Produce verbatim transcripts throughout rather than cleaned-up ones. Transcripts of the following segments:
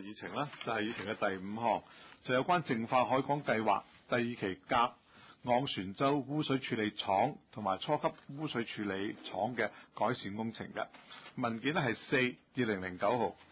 議程啦，就係議程嘅第五項，就有關淨化海港計劃第二期甲昂船洲污水處理廠同埋初級污水處理廠嘅改善工程嘅文件咧係四二零零九號。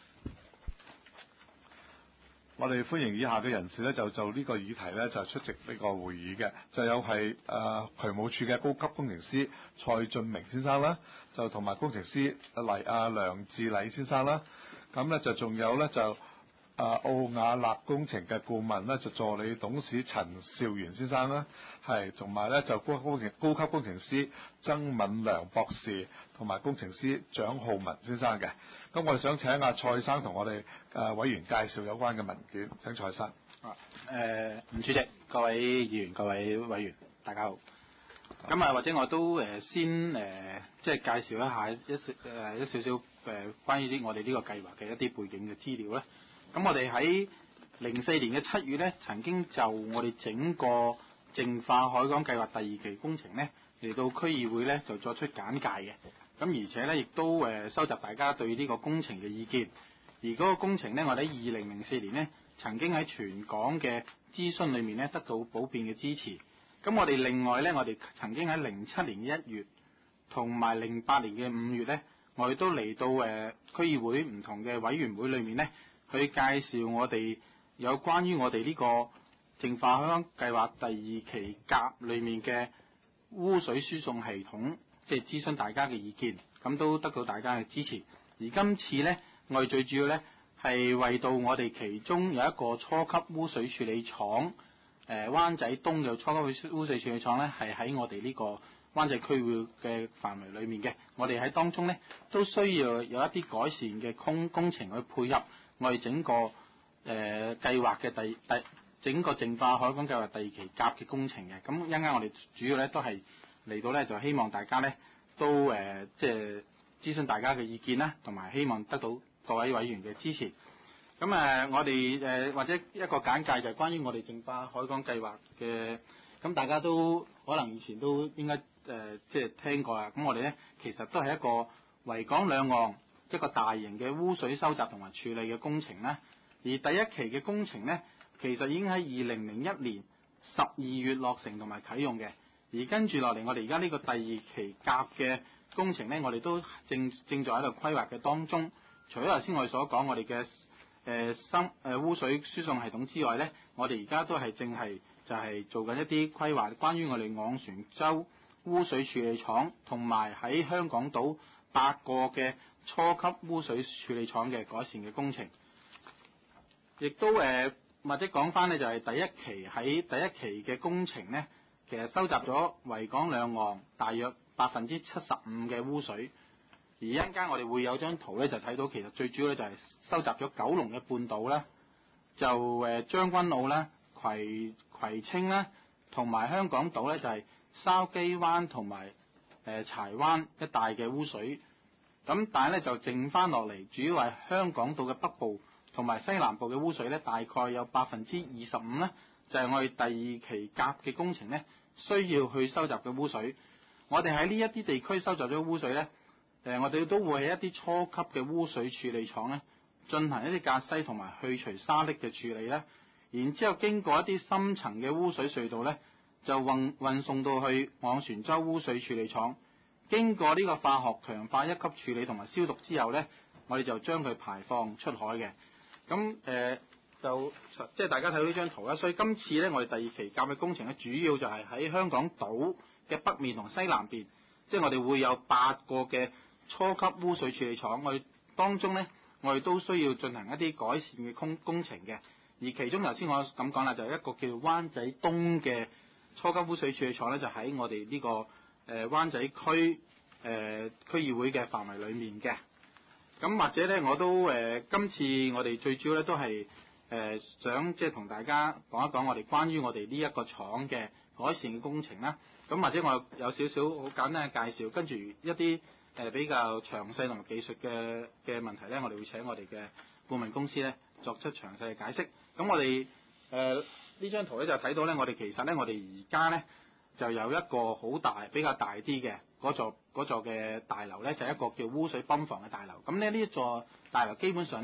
我哋歡迎以下嘅人士咧，就就呢個議題咧就出席呢個會議嘅，就有係誒、呃、渠務署嘅高級工程師蔡俊明先生啦，就同埋工程師黎阿梁志禮先生啦，咁咧就仲有咧就誒奧雅納工程嘅顧問咧就助理董事陳兆元先生啦，係同埋咧就高級工程高級工程師曾敏良博士同埋工程師蔣浩文先生嘅。咁我哋想請阿蔡生同我哋誒委員介紹有關嘅文件，請蔡生。 啊，誒，吳主席、各位議員、各位委員，大家好。咁啊，或者我都誒先誒，即係介紹一下一少誒一少少誒關於啲我哋呢個計劃嘅一啲背景嘅資料咧。咁我哋喺零四年嘅七月咧，曾經就我哋整個淨化海港計劃第二期工程咧，嚟到區議會咧就作出簡介嘅。咁而且咧，亦都誒收集大家對呢個工程嘅意見。而嗰個工程咧，我哋喺二零零四年咧，曾經喺全港嘅諮詢裏面咧，得到普遍嘅支持。咁我哋另外咧，我哋曾經喺零七年嘅一月同埋零八年嘅五月咧，我哋都嚟到誒區議會唔同嘅委員會裏面咧，去介紹我哋有關於我哋呢個淨化海港計劃第二期甲裏面嘅污水輸送系統。即係諮詢大家嘅意見，咁都得到大家嘅支持。而今次呢，我哋最主要呢係為到我哋其中有一個初級污水處理廠，誒、呃、灣仔東嘅初級污水處理廠呢，係喺我哋呢個灣仔區域嘅範圍裡面嘅。我哋喺當中呢，都需要有一啲改善嘅工工程去配合我哋整個誒、呃、計劃嘅第第整個淨化海港計劃第二期甲嘅工程嘅。咁一陣間我哋主要呢都係。嚟到咧就希望大家咧都誒、呃、即係諮詢大家嘅意見啦，同埋希望得到各位委員嘅支持。咁誒、呃、我哋誒、呃、或者一個簡介就係關於我哋淨化海港計劃嘅，咁大家都可能以前都應該誒、呃、即係聽過啦。咁我哋咧其實都係一個維港兩岸一個大型嘅污水收集同埋處理嘅工程啦。而第一期嘅工程咧，其實已經喺二零零一年十二月落成同埋啟用嘅。而跟住落嚟，我哋而家呢個第二期甲嘅工程呢，我哋都正正在喺度規劃嘅當中。除咗頭先我哋所講我哋嘅誒生誒污水輸送系統之外呢，我哋而家都係正係就係、是、做緊一啲規劃，關於我哋昂船洲污水處理廠同埋喺香港島八個嘅初級污水處理廠嘅改善嘅工程。亦都誒、呃、或者講翻呢，就係第一期喺第一期嘅工程呢。其實收集咗維港兩岸大約百分之七十五嘅污水，而一陣間我哋會有張圖咧，就睇到其實最主要咧就係收集咗九龍嘅半島啦，就誒將軍澳啦、葵葵青啦，同埋香港島咧就係筲箕灣同埋誒柴灣一帶嘅污水。咁但係咧就剩翻落嚟，主要係香港島嘅北部同埋西南部嘅污水咧，大概有百分之二十五咧。就係我哋第二期甲嘅工程咧，需要去收集嘅污水。我哋喺呢一啲地區收集咗污水咧，誒，我哋都會喺一啲初級嘅污水處理廠咧，進行一啲隔西同埋去除沙礫嘅處理咧。然之後經過一啲深層嘅污水隧道咧，就運運送到去昂船洲污水處理廠。經過呢個化學強化一級處理同埋消毒之後咧，我哋就將佢排放出海嘅。咁誒。呃就即係大家睇到呢張圖啦，所以今次咧，我哋第二期甲嘅工程咧，主要就係喺香港島嘅北面同西南邊，即係我哋會有八個嘅初級污水處理廠，我哋當中咧，我哋都需要進行一啲改善嘅工工程嘅。而其中頭先我咁講啦，就係、是、一個叫做灣仔東嘅初級污水處理廠咧，就喺我哋呢、這個誒、呃、灣仔區誒、呃、區議會嘅範圍裡面嘅。咁或者咧，我都誒、呃、今次我哋最主要咧都係。誒、呃、想即係同大家講一講我哋關於我哋呢一個廠嘅改善嘅工程啦。咁或者我有少少好簡單嘅介紹，跟住一啲誒、呃、比較詳細同埋技術嘅嘅問題咧，我哋會請我哋嘅顧問公司咧作出詳細嘅解釋。咁我哋誒呢張圖咧就睇到咧，我哋其實咧我哋而家咧就有一個好大比較大啲嘅嗰座嗰座嘅大樓咧，就係、一個叫污水泵房嘅大樓。咁咧呢一座大樓基本上咧。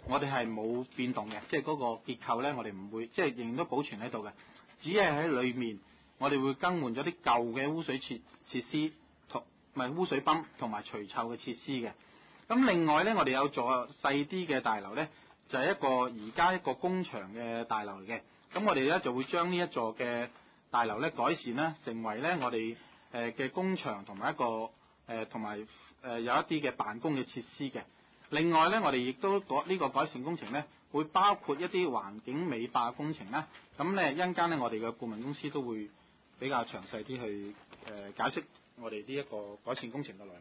我哋係冇變動嘅，即係嗰個結構咧，我哋唔會即係仍然都保存喺度嘅，只係喺裏面我哋會更換咗啲舊嘅污水設設施同唔係污水泵同埋除臭嘅設施嘅。咁另外咧，我哋有座細啲嘅大樓咧，就係、是、一個而家一個工場嘅大樓嚟嘅。咁我哋咧就會將呢一座嘅大樓咧改善啦，成為咧我哋誒嘅工場同埋一個誒同埋誒有一啲嘅辦公嘅設施嘅。另外咧，我哋亦都改呢個改善工程咧，會包括一啲環境美化工程啦。咁咧一陣間咧，我哋嘅顧問公司都會比較詳細啲去誒、呃、解釋我哋呢一個改善工程嘅內容。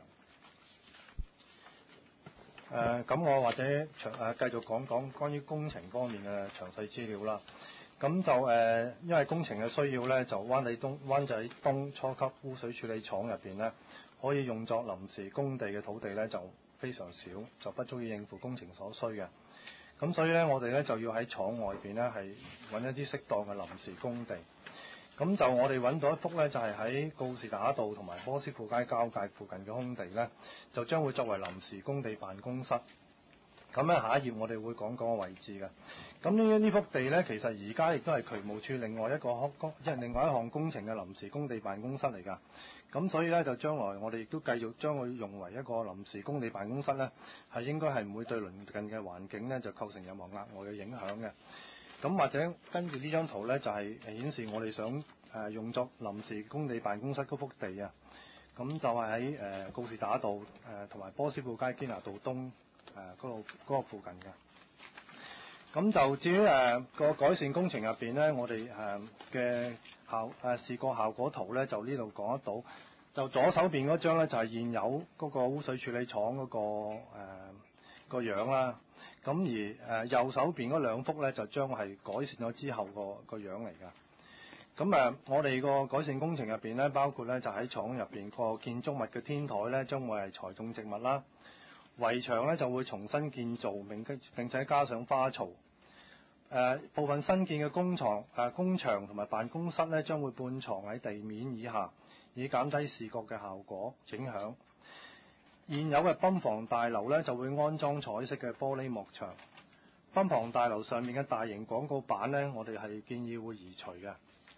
誒咁、呃、我或者長誒繼續講講關於工程方面嘅詳細資料啦。咁就誒、呃，因為工程嘅需要咧，就灣仔東灣仔東初級污水處理廠入邊咧，可以用作臨時工地嘅土地咧就非常少，就不足以應付工程所需嘅。咁所以咧，我哋咧就要喺廠外邊咧係揾一啲適當嘅臨時工地。咁就我哋揾到一幅咧，就係、是、喺告士打道同埋波斯富街交界附近嘅空地咧，就將會作為臨時工地辦公室。咁咧下一頁我哋會講講個位置嘅。咁呢呢幅地咧，其實而家亦都係渠務處另外一個工即係另外一項工程嘅臨時工地辦公室嚟㗎。咁所以咧，就將來我哋亦都繼續將佢用為一個臨時工地辦公室咧，係應該係唔會對鄰近嘅環境咧就構成任何額外嘅影響嘅。咁或者跟住呢張圖咧，就係、是、顯示我哋想誒、呃、用作臨時工地辦公室嗰幅地啊。咁就係喺誒告士打道誒同埋波斯富街堅拿道東誒嗰度嗰個附近嘅。咁就至於誒個改善工程入邊咧，我哋誒嘅效誒視覺效果圖咧，就呢度講得到。就左手邊嗰張咧，就係、是、現有嗰個污水處理廠嗰、那個誒、呃、個樣啦。咁而誒右手邊嗰兩幅咧，就將係改善咗之後個個樣嚟㗎。咁誒，我哋個改善工程入邊咧，包括咧就喺廠入邊個建築物嘅天台咧，將會係裁種植物啦。圍牆咧就會重新建造，並並且加上花槽。誒、呃、部分新建嘅工廠誒、呃、工場同埋辦公室咧，將會半藏喺地面以下，以減低視覺嘅效果影響。現有嘅泵房大樓咧就會安裝彩色嘅玻璃幕牆。泵房大樓上面嘅大型廣告板咧，我哋係建議會移除嘅。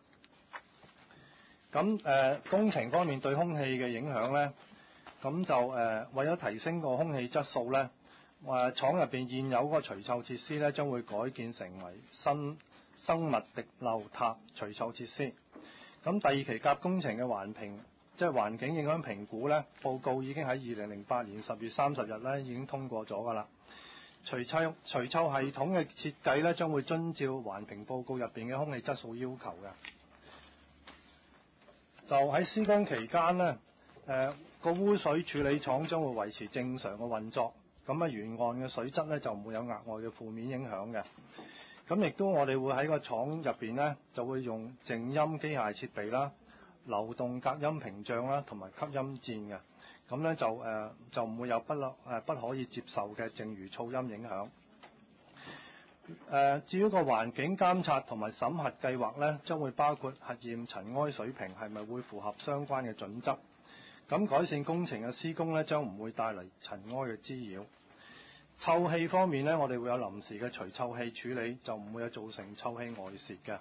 咁誒、呃、工程方面對空氣嘅影響咧，咁就誒、呃、為咗提升個空氣質素咧，誒、呃、廠入邊現有嗰個除臭設施咧，將會改建成為新生物滴漏塔除臭設施。咁第二期甲工程嘅環評，即係環境影響評估咧，報告已經喺二零零八年十月三十日咧已經通過咗㗎啦。除臭除臭系統嘅設計咧，將會遵照環評報告入邊嘅空氣質素要求嘅。就喺施工期間咧，誒、呃、個污水處理廠將會維持正常嘅運作，咁啊沿岸嘅水質咧就唔會有額外嘅負面影響嘅。咁亦都我哋會喺個廠入邊咧，就會用靜音機械設備啦、流動隔音屏障啦，同埋吸音墊嘅。咁咧就誒、呃、就唔會有不落誒不可以接受嘅剩餘噪音影響。誒、呃、至於個環境監察同埋審核計劃咧，將會包括核驗塵埃水平係咪會符合相關嘅準則。咁改善工程嘅施工咧，將唔會帶嚟塵埃嘅滋擾。臭氣方面咧，我哋會有臨時嘅除臭器處理，就唔會有造成臭氣外泄嘅。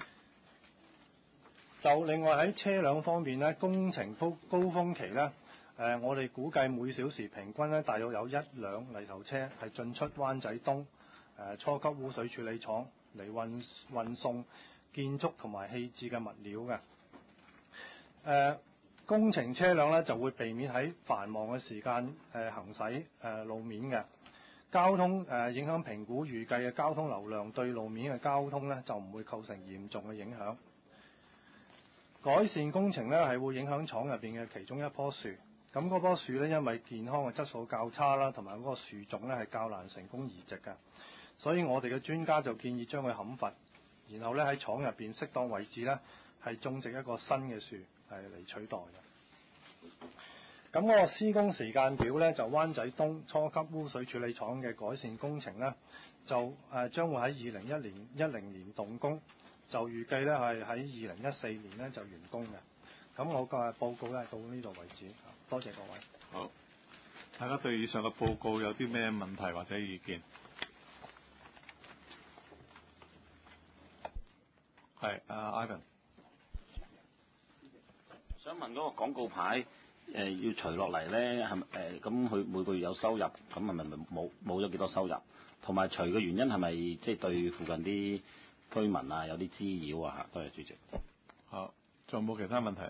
就另外喺車輛方面咧，工程高高峰期咧，誒、呃、我哋估計每小時平均咧，大約有一輛泥頭車係進出灣仔東誒、呃、初級污水處理廠嚟運運送建築同埋棄置嘅物料嘅。誒、呃、工程車輛咧就會避免喺繁忙嘅時間誒、呃、行駛誒、呃、路面嘅。交通誒、呃、影響評估預計嘅交通流量對路面嘅交通咧就唔會構成嚴重嘅影響。改善工程咧係會影響廠入邊嘅其中一棵樹，咁嗰棵樹咧因為健康嘅質素較差啦，同埋嗰個樹種咧係較難成功移植嘅，所以我哋嘅專家就建議將佢砍伐，然後咧喺廠入邊適當位置咧係種植一個新嘅樹係嚟取代嘅。咁嗰個施工時間表咧，就灣仔東初級污水處理廠嘅改善工程咧，就誒、呃、將會喺二零一年一零年動工，就預計咧係喺二零一四年咧就完工嘅。咁我嘅報告咧到呢度為止，多謝各位。 好，大家對以上嘅報告有啲咩問題或者意見？ 係阿 Ivan。 想問嗰個廣告牌誒、呃、要除落嚟咧，係咪誒咁佢每個月有收入，咁係咪咪冇冇咗幾多收入？同埋除嘅原因係咪即係對附近啲居民啊有啲滋擾啊？嚇，多謝主席。 好，仲有冇其他問題？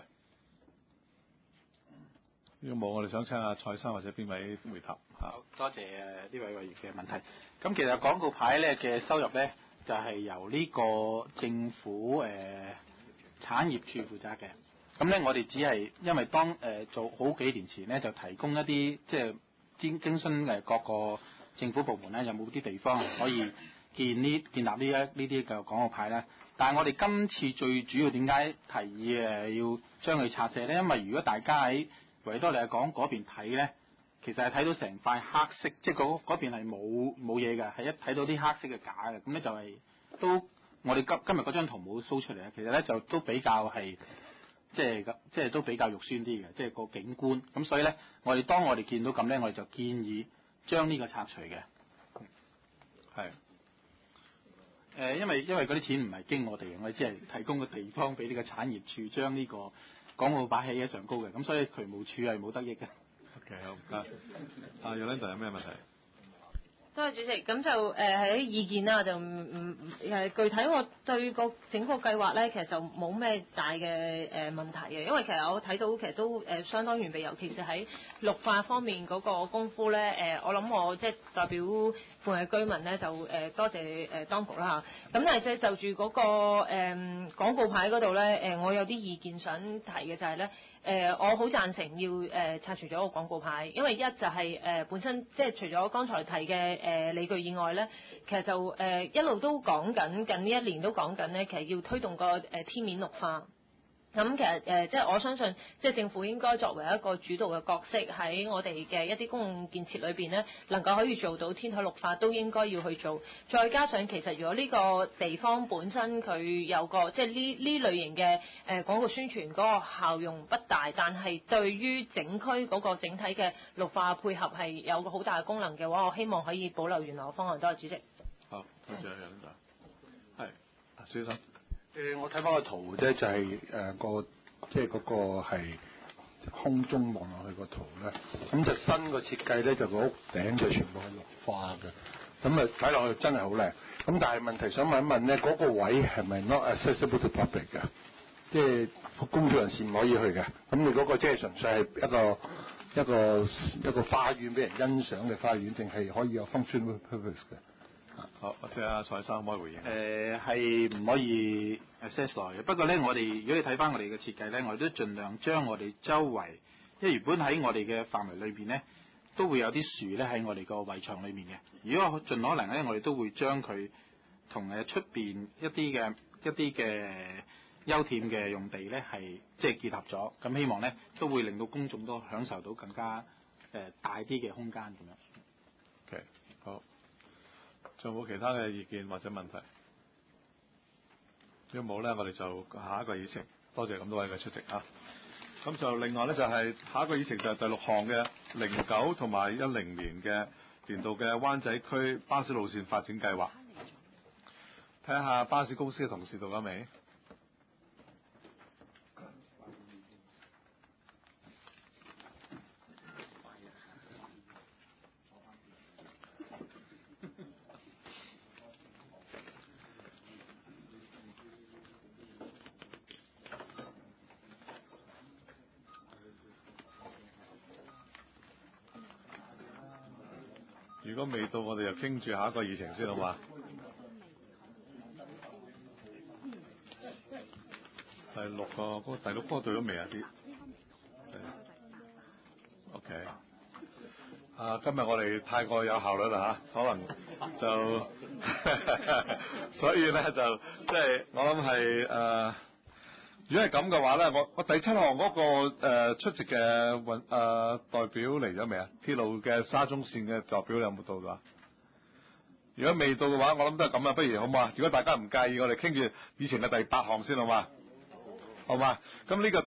如果冇，我哋想請阿蔡生或者邊位回答。 好多謝誒呢位委員嘅問題。咁其實廣告牌咧嘅收入咧，就係、是、由呢個政府誒、呃、產業處負責嘅。咁咧，我哋只係因為當誒、呃、做好幾年前咧，就提供一啲即係徵徵詢誒各個政府部門咧，有冇啲地方可以建呢建立呢一呢啲嘅廣告牌咧？但係我哋今次最主要點解提議誒要將佢拆卸咧？因為如果大家喺維多利亞港嗰邊睇咧，其實係睇到成塊黑色，即係嗰嗰邊係冇冇嘢嘅，係一睇到啲黑色嘅架嘅。咁咧就係、是、都我哋今今日嗰張圖冇 show 出嚟啊。其實咧就都比較係。即係即係都比較肉酸啲嘅，即係個景觀。咁所以咧，我哋當我哋見到咁咧，我哋就建議將呢個拆除嘅。係。誒、呃，因為因為嗰啲錢唔係經我哋嘅，我哋只係提供個地方俾呢個產業處將呢個廣告擺起喺上高嘅。咁所以渠務處係冇得益嘅。 OK， 好唔該。阿 Yolanda 有咩問題？ 多謝主席，咁就誒喺、呃、意見啦，就唔唔誒具體我對個整個計劃咧，其實就冇咩大嘅誒、呃、問題嘅，因為其實我睇到其實都誒、呃、相當完備，尤其是喺綠化方面嗰個功夫咧，誒、呃、我諗我即係代表附近居民咧，就誒、呃、多謝誒、呃、當局啦嚇。咁但係即係就住嗰、那個誒、呃、廣告牌嗰度咧，誒、呃、我有啲意見想提嘅就係咧。誒、呃，我好贊成要誒、呃、拆除咗個廣告牌，因為一就係、是、誒、呃、本身即係除咗剛才提嘅誒、呃、理據以外咧，其實就誒、呃、一路都講緊，近呢一年都講緊咧，其實要推動個誒、呃、天面綠化。咁、嗯、其實誒、呃，即係我相信，即係政府應該作為一個主導嘅角色，喺我哋嘅一啲公共建設裏邊咧，能夠可以做到天台綠化，都應該要去做。再加上其實如果呢個地方本身佢有個即係呢呢類型嘅誒廣告宣傳嗰個效用不大，但係對於整區嗰個整體嘅綠化配合係有個好大嘅功能嘅話，我希望可以保留原來嘅方案。多謝主席。 好，多謝楊生。係，阿蕭生。 誒、呃，我睇翻個圖咧，就係、是、誒、呃、個即係嗰個係空中望落去個圖咧。咁就新個設計咧，就個屋頂就全部係綠化嘅。咁啊睇落去真係好靚。咁但係問題想問一問咧，嗰、那個位係咪 not accessible to public 嘅？即係公眾人士唔可以去嘅。咁你嗰個即係純粹係一個一個一個花園俾人欣賞嘅花園，定係可以有 functional purpose 嘅？ 好，或者阿蔡生可以回應。 誒係唔可以 access 來嘅。不過咧，我哋如果你睇翻我哋嘅設計咧，我哋都盡量將我哋周圍，因為原本喺我哋嘅範圍裏邊咧，都會有啲樹咧喺我哋個圍牆裏面嘅。如果盡可能咧，我哋都會將佢同誒出邊一啲嘅一啲嘅優恬嘅用地咧係即係結合咗。咁希望咧都會令到公眾都享受到更加誒、呃、大啲嘅空間咁樣。 OK， 好。仲有冇其他嘅意見或者問題？如果冇咧，我哋就下一個議程。多謝咁多位嘅出席啊！咁就另外咧，就係、是、下一個議程就係第六項嘅零九同埋一零年嘅年度嘅灣仔區巴士路線發展計劃。睇下巴士公司嘅同事到咗未？如果未到，我哋就傾住下一個議程先好嘛？第六個嗰、那個、第六個對咗未啊？啲 OK。啊，今日我哋太過有效率啦嚇，可能就所以咧就即係、就是、我諗係誒。如果係咁嘅話咧，我我第七項嗰、那個、呃、出席嘅運誒代表嚟咗未啊？鐵路嘅沙中線嘅代表有冇到㗎？如果未到嘅話，我諗都係咁啊，不如好唔好啊？如果大家唔介意，我哋傾住以前嘅第八項先好嘛？好嘛？咁呢個。